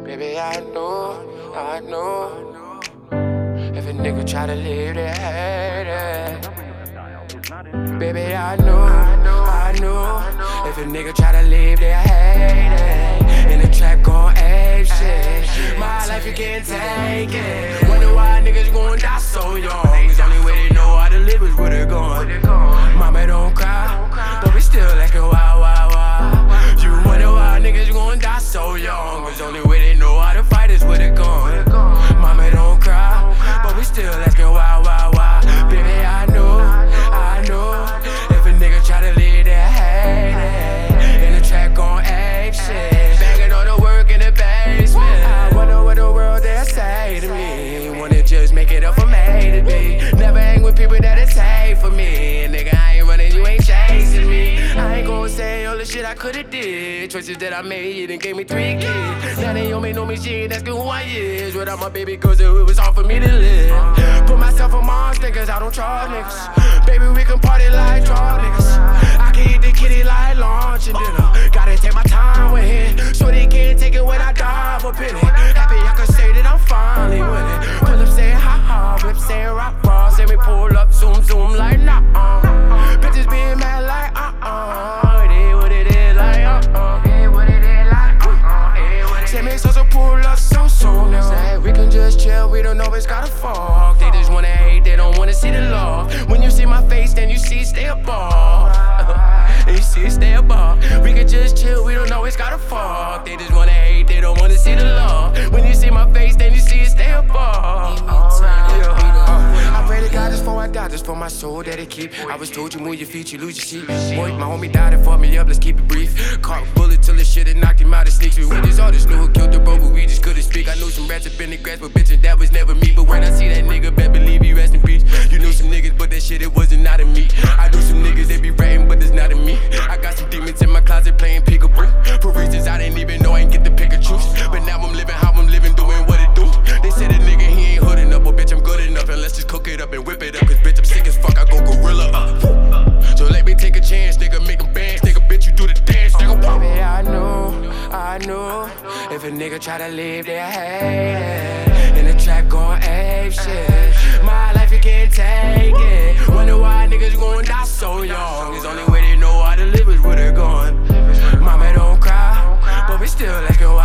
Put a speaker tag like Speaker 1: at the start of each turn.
Speaker 1: Baby, I know. If a nigga try to leave, they hate it. Baby, I know. If a nigga try to leave, they hate it. In the trap gon' ape shit. My life, you can't take it. Wonder why niggas gon' die so young. It's only way they know how to live is where they're going. Mama don't cry, but we still acting wild. You wonder why niggas gon' die so young. It's only way they know how to fight is where they're going. Mama don't cry, but we still asking why. Baby, I know. If a nigga try to leave, they hate it. In the track gon' ape shit. Banging on the work in the basement. I wonder what the world they'll say to me. Wanna just make it up from A to B. Never hang with people that is hate for me. Nigga, I ain't running, you ain't chasing me. I ain't gon' say all the shit I coulda did. Choices that I made and gave me 3 kids. Now they only know me, she ain't asking who I is. Without my baby, cause it was hard for me to live. Put myself on Mars, niggas, I don't try niggas. Baby, we can party like draw niggas. I can eat the kitty like lunch and dinner. Gotta take my time with it, so they can't take it when I die for penny. Happy I can say that I'm finally winning. Pull up saying ha, whip saying rock, raw. Say me pull up, zoom like nah. Bitches being mad like it is what it is like Say me so pull up so soon. Say we can just chill, we don't always gotta fuck. They just wanna hate, they don't wanna see the love. When you see my face, then you see stay above. You see stay above. We can just chill, we don't always gotta fuck. They just wanna hate, they don't wanna see the love. When you see my face, then you see stay above. I pray to God just before I die, just for my soul that it keep. I was told you move your feet, you lose your seat. Boy, my homie died and fucked me up, let's keep it brief. Caught a bullet till the shit and knocked him out of sneaks. We just all just knew who killed the bro, but we just couldn't speak. I knew some rats up in the grass, but bitches, that was never me. But when I see that nigga, better believe he rest in peace. You knew some niggas, but that shit, it wasn't not in me. I knew some niggas, they be ratting, but it's not in me. I got some demons in my closet playing peekaboo. For reasons I didn't even know, I ain't get to pick a truth. But now I'm living how I'm living, doing what it do. They said a nigga, he ain't hood enough, but bitch, I'm good enough. And let's just cook it up and whip it up, cause bitch, I'm sick as fuck, I go gorilla up. So let me take a chance, nigga, make them bands, nigga, bitch, you do the dance, nigga. Baby, I know. If a nigga try to leave, they hate it. In the trap gon' ape shit. My life, you can't take it. Wonder why niggas gon' die so young. It's only way they know how to live is where they're going. Mama don't cry, but we still asking why.